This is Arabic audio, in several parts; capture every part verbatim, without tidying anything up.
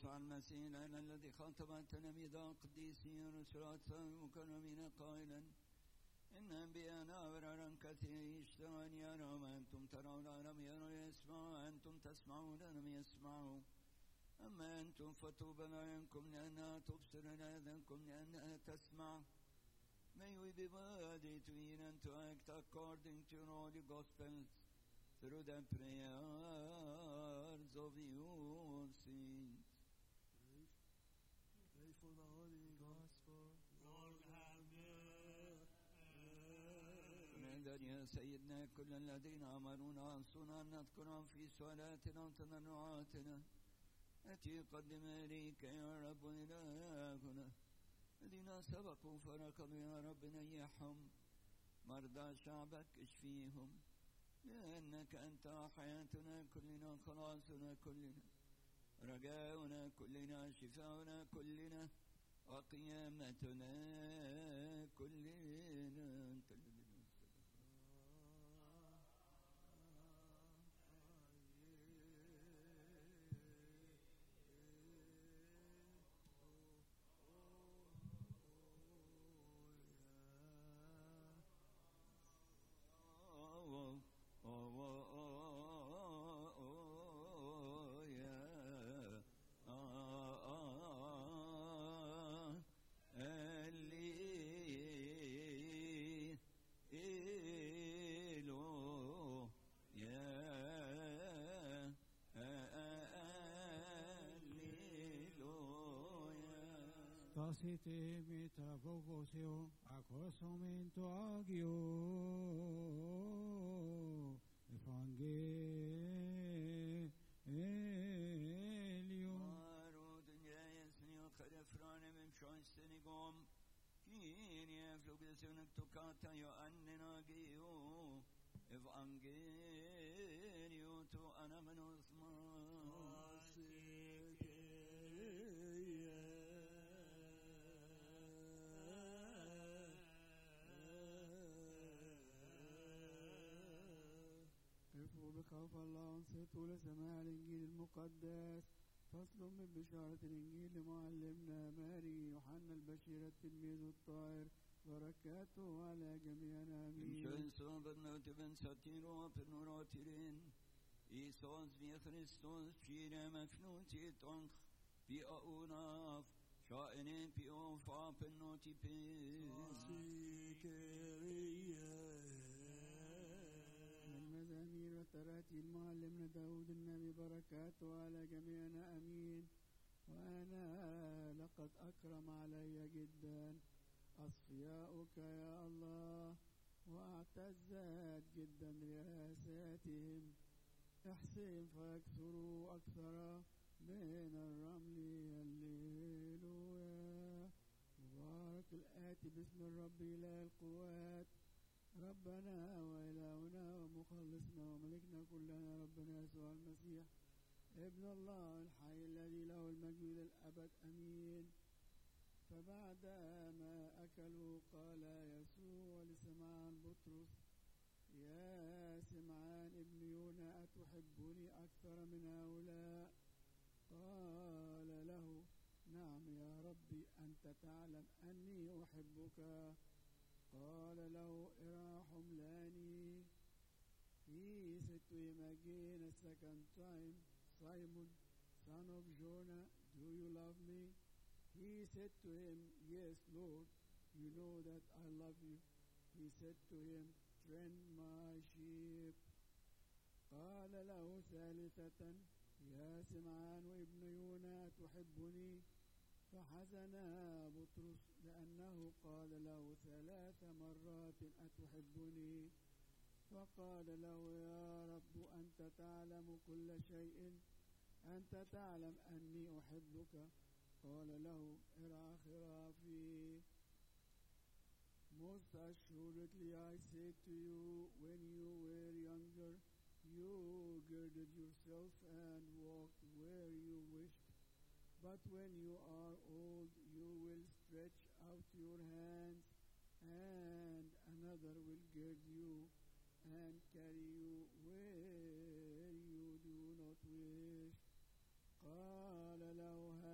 يسوع المسيح لنا الذي خاطب تلاميذه قديسين رسلات مكرمين قائلا إن أنبياءنا أبرارا كثير يشترون يرون أنتم ترون لم يروا يسمعوا أنتم تسمعون لم يسمعوا أما أنتم فطوبى لعينكم لأنها تبصر لأذنكم لأنها تسمع. May we be worthy to hear and to act according to your holy gospels through the prayers of your saints. Pray for the holy gospel. Lord have mercy. نادر يا سيدنا كل الذين أمرونا أنصنا أن نذكرهم في صلاتنا وتضرعاتنا التي يقدم إليك يا رب إلهنا. الذين سبقوا فركضوا يا رب نيحهم، مرضى شعبك اشفيهم، لأنك أنت حياتنا كلنا خلاصنا كلنا رجاؤنا كلنا شفاؤنا كلنا وقيامتنا كلنا. أنت Tacite meta vocosio accosumento agio Evangelium. Arud njajen snjo kada frane me mshon senigom Kyrie flugdesunek tukata jo annena geo Evangelio to anamenos ma بخوف الله انصتوا لسماع الإنجيل المقدس. فصل من بشارة الإنجيل لمعلمنا ماري يوحنا البشير التلميذ الطاهر بركاته على جميعنا آمين. Imshön sabernöte ben satiro apernuratirin Isos vi Christos fire mefnutit onch vi aunaf شائنين في أوفا بنوتي بيس المزامير والتراتيل معلمنا داود النبي بركاته على جميعنا أمين. وأنا لقد أكرم علي جدا أصفياؤك يا الله واعتزت جدا رياساتهم. احسن فيكثروا أكثر من الرمل. هللويا. مبارك الآتي باسم الرب إله القوات ربنا وإلهنا ومخلصنا وملكنا كلنا ربنا يسوع المسيح ابن الله الحي الذي له المجد إلى الأبد أمين. فبعد ما أكلوا قال يسوع لسمعان بطرس يا سمعان ابن يونا أتحبني أكثر من هؤلاء؟ قال له نعم يا ربي أنت تعلم أني أحبك. قال له إراحم لاني. He said to him again a second time, Simon, son of Jonah, do you love me? He said to him, yes, Lord, you know that I love you. He said to him, tend my sheep. قال له ثالثة يا سمعان وابن يونا تحبني؟ فحزن بطرس لأنه قال له ثلاث مرات أتحبني؟ فقال له يا رب أنت تعلم كل شيء أنت تعلم أني أحبك. قال له ارعى خرافي. Most assuredly I say to you, when you were younger, you girded yourself and walked where you wished. But when you are old, you will stretch out your hands, and another will gird you and carry you where you do not wish. قال له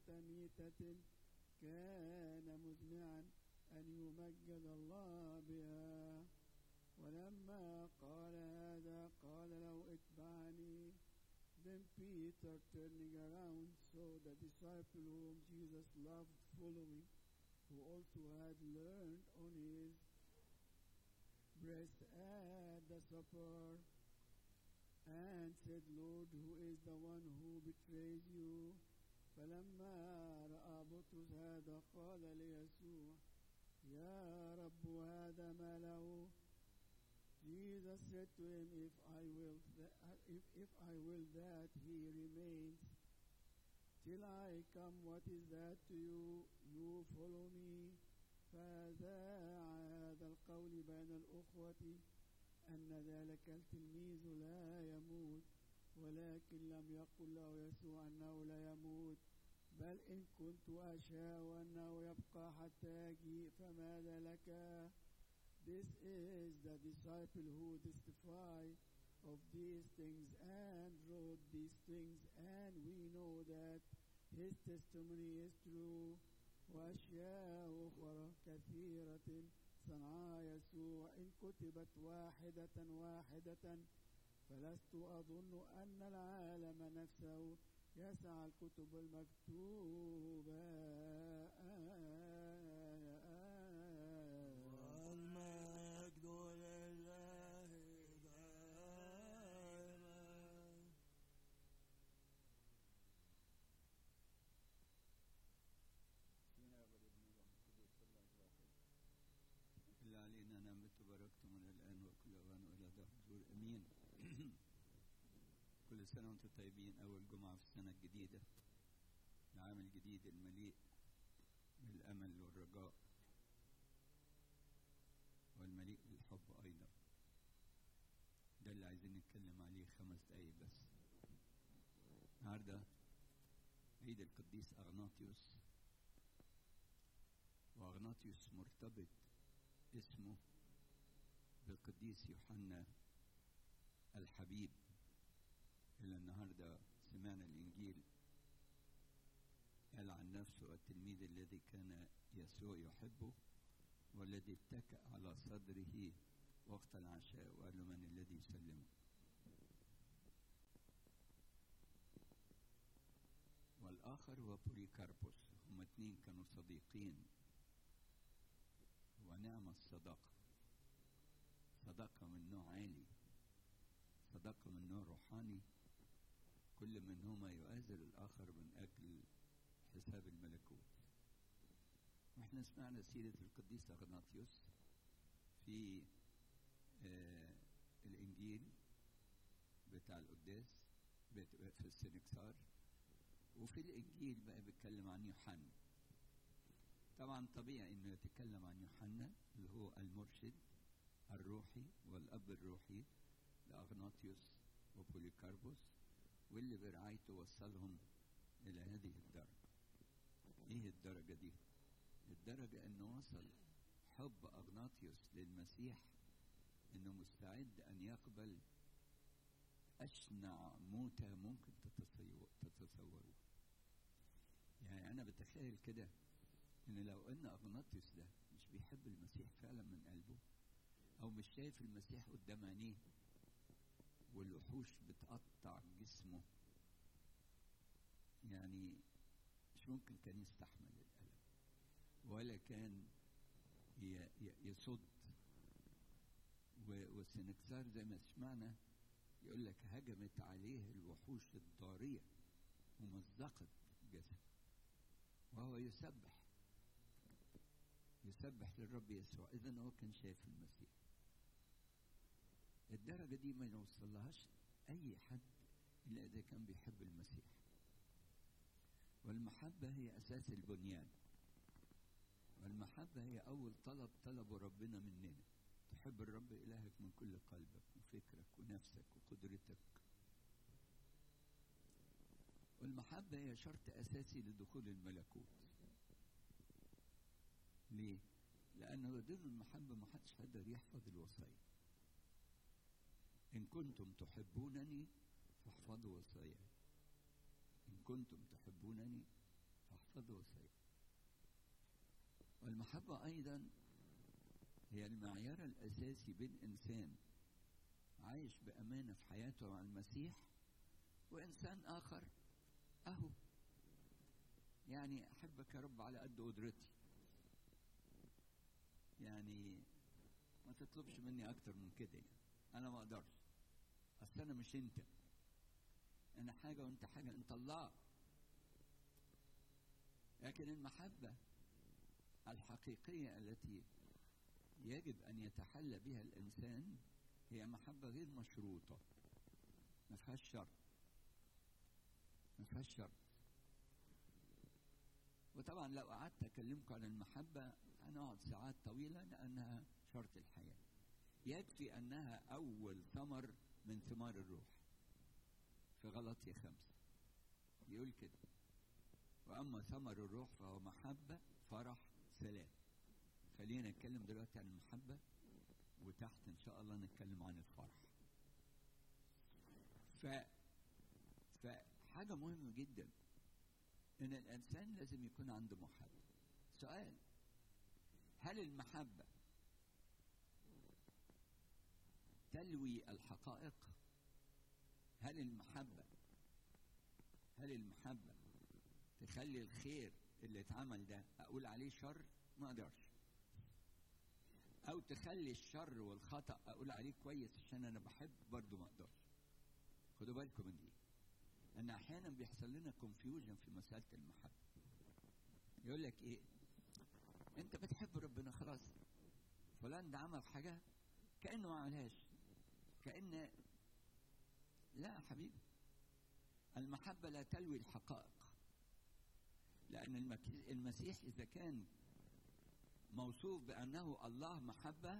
موتة ميتة كان مزمعا أن يمجد الله بها. ولما قال هذا قال له اتبعني. Then Peter, turning around, saw the disciple whom Jesus loved following, who also had learned on his breast at the supper, and said, Lord, who is the one who betrays you? فلما رأى بطرس هذا قال ليسوع يا رب هذا ما له. Jesus said to him, if I will th- if, if I will that he remains till I come, what is that to you? You follow me. فذاع هذا القول بين الأخوة أن ذلك التلميذ لا يموت، ولكن لم يقل له يسوع أنه لا يموت، بل إن كنت أشاء أنه يبقى حتى يجيء فماذا لك؟ This is the disciple who testified of these things and wrote these things, and we know that his testimony is true. وأشياء أخرى كثيرة صنعها يسوع، إن كتبت واحدة واحدة فلست أظن أن العالم نفسه يسع الكتب المكتوبة. والمجد لله دائما. إلا علينا نعمت وبركتم من الآن وكل أوان وإلى دهر الدور أمين. كل سنة وأنتم طيبين. أول جمعة في السنة الجديدة، العام الجديد المليء بالأمل والرجاء والمليء بالحب أيضا. ده اللي عايزين نتكلم عليه خمس دقايق بس. النهارده عيد القديس أغناطيوس، وأغناطيوس مرتبط اسمه بالقديس يوحنا الحبيب اللي النهارده سمعنا الإنجيل قال عن نفسه التلميذ الذي كان يسوع يحبه والذي اتكأ على صدره وقت العشاء وقال له من الذي يسلمه. والآخر هو بوليكاربوس. هما اتنين كانوا صديقين، ونعم الصداقة، صداقة من نوع عالي، صداقة من نوع روحاني، كل منهما يؤازر الآخر من أجل حساب الملكوت. واحنا سمعنا سيرة القديس أغناطيوس في آه الإنجيل بتاع القداس في السنكسار، وفي الإنجيل بقى بيتكلم عن يوحنا. طبعا طبيعي إنه يتكلم عن يوحنا اللي هو المرشد الروحي والأب الروحي لأغناطيوس وبوليكاربوس، واللي برعايته وصلهم إلى هذه الدرجة. إيه الدرجة دي؟ الدرجة إنه وصل حب أغناطيوس للمسيح إنه مستعد أن يقبل أشنع موتة ممكن تتصوروه. يعني أنا بتخيل كده إن لو إن أغناطيوس ده مش بيحب المسيح فعلا من قلبه، أو مش شايف المسيح قدام عينيه والوحوش بتقطع جسمه، يعني مش ممكن كان يستحمل الألم ولا كان يصد. والسنكسار زي ما سمعنا يقول لك هجمت عليه الوحوش الضارية ومزقت جسده وهو يسبح يسبح للرب يسوع. إذن هو كان شايف المسيح. الدرجة دي ما يوصلهاش أي حد إلا إذا كان بيحب المسيح. والمحبة هي أساس البنيان، والمحبة هي أول طلب طلبه ربنا مننا، تحب الرب إلهك من كل قلبك وفكرك ونفسك وقدرتك. والمحبة هي شرط أساسي لدخول الملكوت. ليه؟ لأنه بدون المحبة ما حدش قادر يحفظ الوصايا. إن كنتم تحبونني فاحفظوا وصاياي. إن كنتم تحبونني قدوسين. والمحبة أيضا هي المعيار الأساسي بين إنسان عايش بأمانة في حياته مع المسيح وإنسان آخر أهو يعني أحبك يا رب على قد قدرتي، يعني ما تطلبش مني أكتر من كده، يعني أنا ما أقدرش، أصل أنا مش أنت، أنا حاجة وأنت حاجة، أنت الله. لكن المحبة الحقيقية التي يجب أن يتحلى بها الإنسان هي محبة غير مشروطة، ما فيهاش شرط، ما فيهاش شرط. وطبعا لو قعدت أكلمكم عن المحبة هنقعد ساعات طويلة لأنها شرط الحياة. يكفي أنها أول ثمر من ثمار الروح في غلطية خمسة يقول كده: وأما ثمر الروح فهو محبة فرح سلام. خلينا نتكلم دلوقتي عن المحبة وتحت إن شاء الله نتكلم عن الفرح. ف... فحاجة مهمة جدا إن الإنسان لازم يكون عنده محبة. سؤال: هل المحبة تلوي الحقائق؟ هل المحبة هل المحبة تخلي الخير اللي اتعمل ده أقول عليه شر؟ ما أقدرش. أو تخلي الشر والخطأ أقول عليه كويس عشان أنا بحب؟ برضو ما أقدرش. خدوا بالكم من دي، أن أحيانا بيحصل لنا كونفيوجن في مسألة المحبة. يقول لك إيه؟ أنت بتحب ربنا خلاص، فلان ده عمل حاجة كأنه ما عملهاش، كأن لا يا حبيبي، المحبة لا تلوي الحقائق، لأن المسيح إذا كان موصوف بأنه الله محبة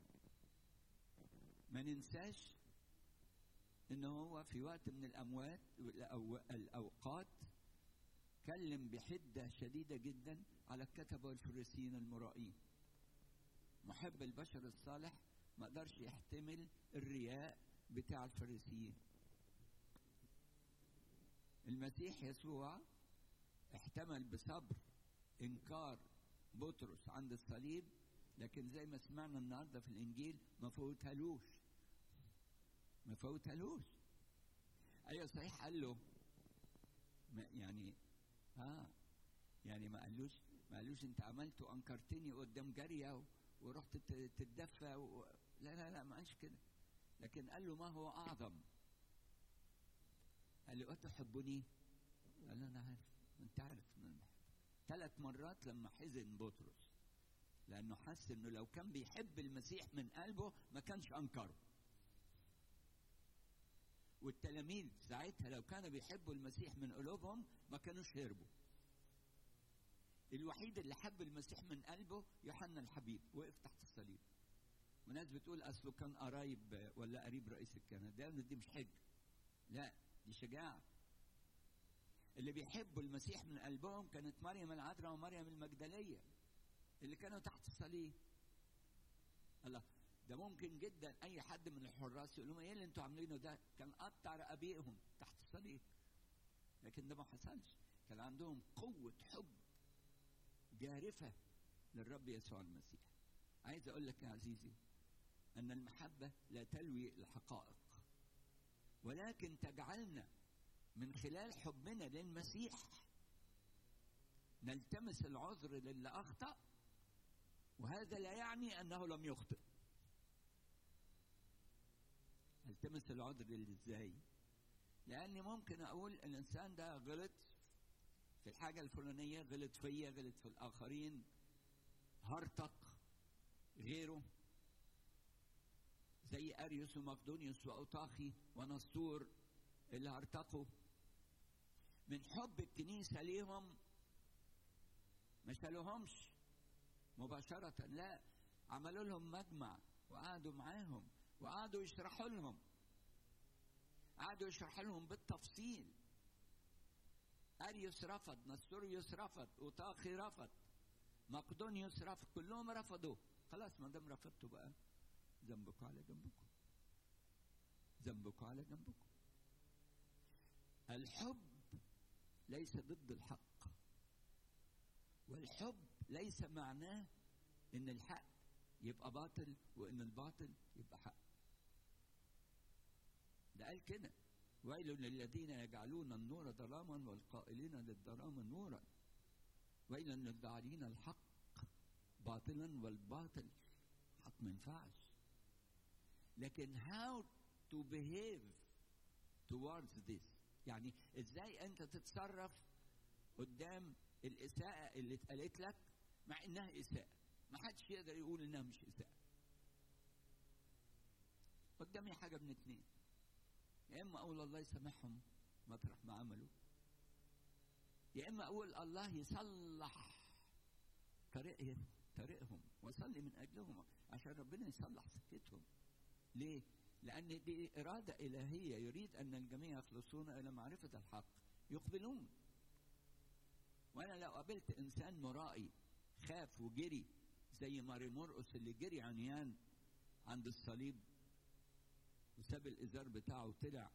ما ننساش إنه هو في وقت من الأموات الأوقات كلم بحدة شديدة جدا على الكتبة والفريسيين المرائين. محب البشر الصالح ما قدرش يحتمل الرياء بتاع الفريسيين. المسيح يسوع احتمل بصبر إنكار بطرس عند الصليب، لكن زي ما سمعنا النهارده في الإنجيل ما فوتهالوش ما فوتهالوش أيوة صحيح قال له ما يعني آه يعني ما قالوش ما قالوش أنت عملت وأنكرتني قدام جارية ورحت تتدفى و... لا لا لا ما قالش كده، لكن قال له ما هو أعظم؟ قال له أتحبني؟ قال له أنا عارف، أنت عارف إن أنا بحب. ثلاث مرات لما حزن بطرس لأنه حس إنه لو كان بيحب المسيح من قلبه ما كانش أنكره. والتلاميذ ساعتها لو كانوا بيحبوا المسيح من قلوبهم ما كانوش هربوا. الوحيد اللي حب المسيح من قلبه يوحنا الحبيب، وقف تحت الصليب. وناس بتقول أصله كان قرايب ولا قريب رئيس الكهنة، ده دي مش حجة، لا دي شجاعة. اللي بيحبوا المسيح من قلبهم كانت مريم العذراء ومريم المجدلية اللي كانوا تحت الصليب. الله، ده ممكن جدا اي حد من الحراس يقول لهم ايه اللي انتوا عاملينه ده؟ كان قطع رقابيهم تحت الصليب، لكن ده ما حصلش. كان عندهم قوة حب جارفة للرب يسوع المسيح. عايز اقول لك يا عزيزي ان المحبة لا تلوي الحقائق، ولكن تجعلنا من خلال حبنا للمسيح نلتمس العذر للي أخطأ، وهذا لا يعني أنه لم يخطئ. نلتمس العذر للي إزاي؟ لأني ممكن أقول الإنسان ده غلط في الحاجة الفلانية، غلط فيا، غلط في الآخرين، هرطق غيره زي أريوس ومقدونيوس وأوطاخي ونسطور اللي هرتقوا. من حب الكنيسة ليهم ما شالوهمش مباشرة، لا، عملوا لهم مجمع وقعدوا معاهم وقعدوا يشرحوا لهم، قعدوا يشرحوا لهم بالتفصيل. أريوس رفض، نسطوريوس رفض، أوطاخي رفض، مقدونيوس رفض، كلهم رفضوا. خلاص ما دام رفضتوا بقى ذنبكم على جنبكم، ذنبكم على جنبكم. الحب ليس ضد الحق، والحب ليس معناه ان الحق يبقى باطل وان الباطل يبقى حق. ده قال كده: ويل للذين يجعلون النور ظلاما والقائلين للظلام نورا، ويل للجاعلين الحق باطلا والباطل حق. ما ينفعش. لكن how to behave towards this، يعني ازاي انت تتصرف قدام الاساءة اللي اتقالت لك مع انها اساءة. ما حدش يقدر يقول انها مش اساءة. قدامي حاجة من اتنين: يا اما اقول الله يسامحهم مطرح ما عملوا، يا اما اقول الله يصلح طريقهم طريقهم واصلي من اجلهم عشان ربنا يصلح سكتهم. ليه؟ لان دي اراده الهيه، يريد ان الجميع يخلصون الى معرفه الحق يقبلون. وانا لو قابلت انسان مرائي خاف وجري زي ماري مرقس اللي جري عميان عند الصليب وساب الازار بتاعه وطلع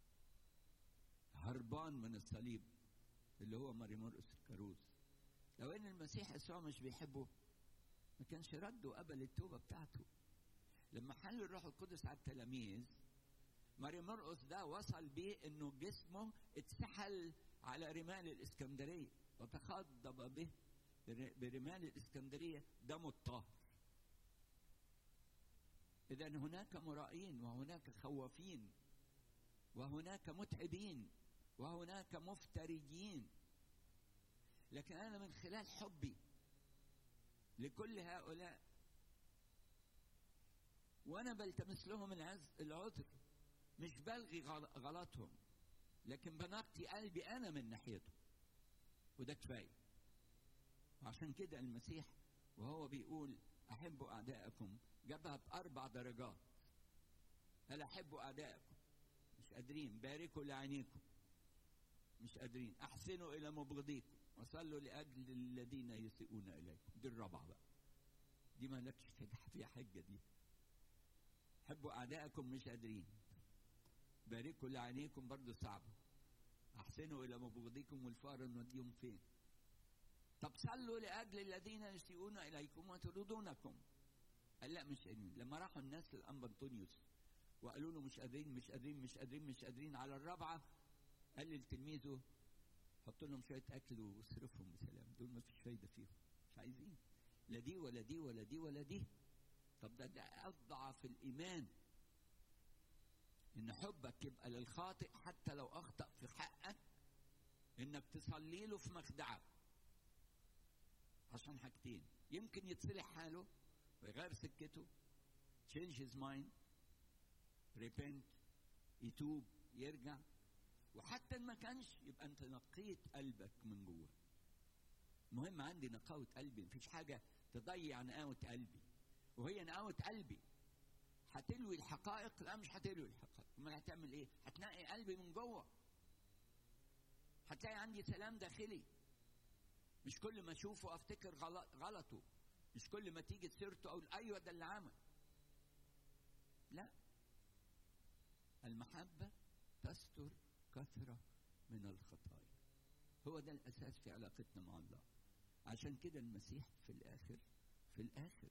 هربان من الصليب اللي هو ماري مرقس الكاروز، لو ان المسيح يسوع مش بيحبه ما كانش رد وقبل التوبه بتاعته. لما حل الروح القدس على التلاميذ، ماري مرقس ده وصل بيه انه جسمه اتسحل على رمال الاسكندريه وتخضب به برمال الاسكندريه دمه الطاهر. اذا هناك مرائين وهناك خوافين وهناك متعبين وهناك مفتريين، لكن انا من خلال حبي لكل هؤلاء وانا بلتمس لهم العذر، مش بلغي غلطهم لكن بنقي قلبي انا من ناحيته، وده كفايه. وعشان كده المسيح وهو بيقول احبوا اعدائكم جابها باربع درجات. هل احبوا اعدائكم؟ مش قادرين. باركوا لعينيكم؟ مش قادرين. احسنوا الى مبغضيكم وصلوا لاجل الذين يسيئون اليكم. دي الرابعه بقى، دي ما لكش فيها حجه. دي حبوا اعدائكم مش قادرين. باركوا لعينيكم برضه صعبه. احسنوا الى مبغضيكم والفار نوديهم فين؟ طب صلوا لاجل الذين يسيئون اليكم ويطردونكم. قال لا مش قادرين. لما راحوا الناس للانبا انطونيوس وقالوا له مش قادرين مش قادرين مش قادرين مش قادرين على الرابعه، قال لتلميذه حط لهم شويه اكل واصرفهم بسلام، دول ما فيش فايده فيهم، مش عايزين لا دي ولا دي ولا دي ولا دي. طب ده ده اضعف الايمان، ان حبك يبقى للخاطئ حتى لو اخطأ في حقك، انك تصلي له في مخدعك عشان حاجتين: يمكن يتصلح حاله ويغير سكته، change his mind، repent، يتوب يرجع، وحتى ما كانش يبقى انت نقيت قلبك من جوه. مهم عندي نقاوة قلبي، مفيش حاجة تضيع نقاوة قلبي، وهي نقاوة قلبي هتلوي الحقائق؟ لا مش هتلوي الحقائق. امال هتعمل ايه؟ هتنقي قلبي من جوه. هتلاقي عندي سلام داخلي، مش كل ما اشوفه افتكر غلط غلطه، مش كل ما تيجي سيرته اقول ايوه ده اللي عمل. لا، المحبة تستر كثرة من الخطايا. هو ده الاساس في علاقتنا مع الله. عشان كده المسيح في الاخر في الاخر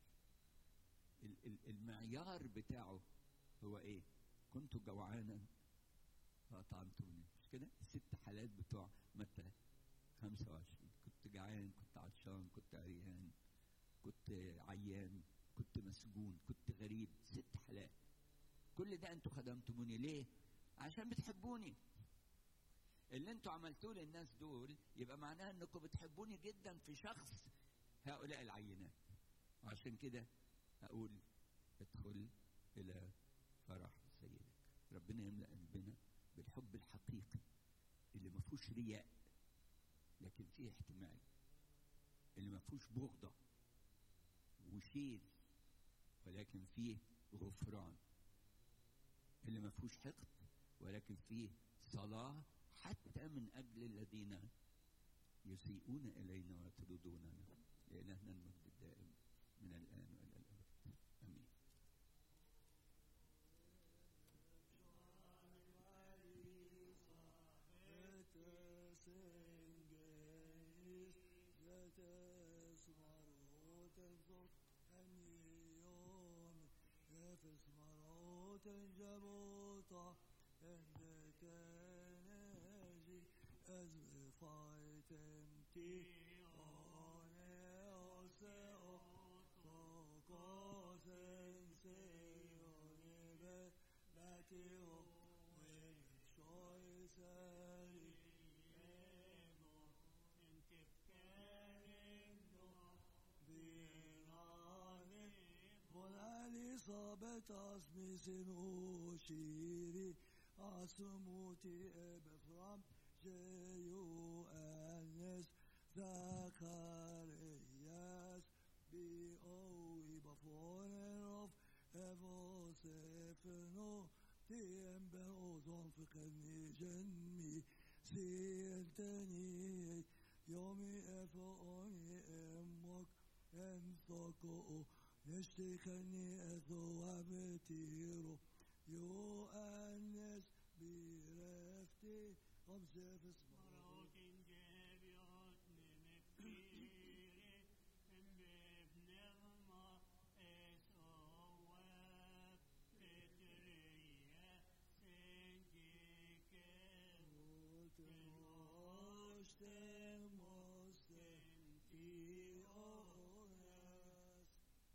المعيار بتاعه هو ايه؟ كنت جوعانا فاطعمتوني، مش كده؟ الست حالات بتوع متى خمسة وعشرين، كنت جعان، كنت عطشان، كنت عريان، كنت عيان، كنت مسجون، كنت غريب. ست حالات. كل ده انتوا خدمتموني. ليه؟ عشان بتحبوني. اللي انتوا عملتوه للناس دول يبقى معناه انكم بتحبوني جدا في شخص هؤلاء العينات. وعشان كده اقول ادخل الى فرح سيدك. ربنا يملأ قلبنا بالحب الحقيقي اللي ما فيهوش رياء لكن فيه احتمال، اللي ما فيهوش بغضة وشيل ولكن فيه غفران، اللي ما فيهوش حقد ولكن فيه صلاة حتى من أجل الذين يسيئون إلينا ويطردوننا. لإلهنا المجد الدائم من الآن وإلى الأبد. آمين. Let us engage, let us Joseph Marot and Jabota and the Kennedy as we fight empty on else focus and say on it that you will choice صابت اسمي سنوشيري اسموتي بفرام جيو انس زكرياس بي اوي بفورنروف افو سيفنو تيم بروزون فقني جنمي سينتني يومي افوني امك انثقو يشتكني أثوابتيرو يؤنس برفتي أمسف اسمه جابيات نمكيري ببنغمة اسواب بتريا سنجيكا وتموشتن مستنتي أونس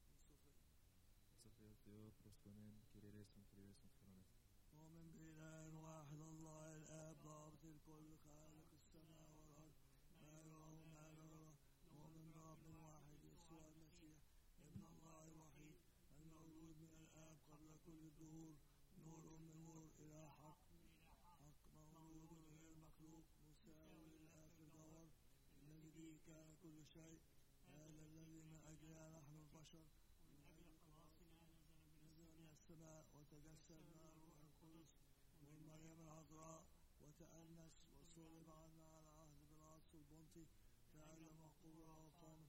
Sofia Theo prosponem كيريريسون كيريريسون فرونس. نؤمن بإله واحد الله الآب ضابط الكل خالق السماء والأرض ما يرى وما لا يرى نؤمن برب واحد يسوع المسيح ابن الله الوحيد المولود من الآب قبل كل الدهور نور من نور إلى حق حق مولود غير مخلوق مساوي لله في الجوهر الذي به كان كل شيء هذا الذي من أجلها نحن البشر السماء وتجسدنا روح القدس من مريم العذراء وتأنس وصلب عنا على عهد بيلاطس البنطي تعلم وقبر وقام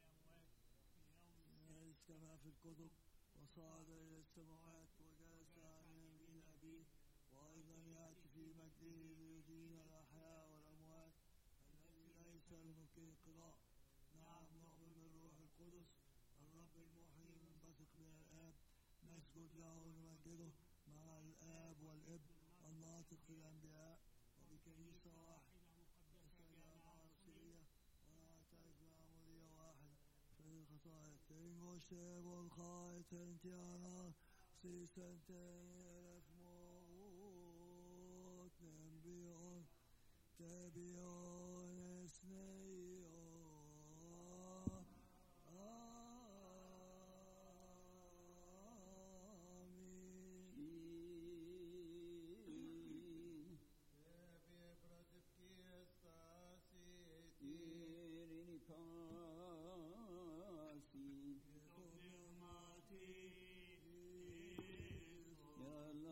جالس كما في الكتب وصعد إلى السماوات وجلس عن يمين أبيه وأيضا يأتي في مجده ليدين الأحياء والأموات الذي ليس لملكه انقضاء. نعم نؤمن بالروح القدس الرب المحيي المنبثق من الآب نسجد له ونمجده مع الآب والابن الناطق في الأنبياء وبكنيسة واحدة مقدسة جامعة رسولية ونعترف بمعمودية واحدة في الخطايا. تنجوش تيبو الخاية تنتيانا سيسنتين ألف موت نبيون تبيون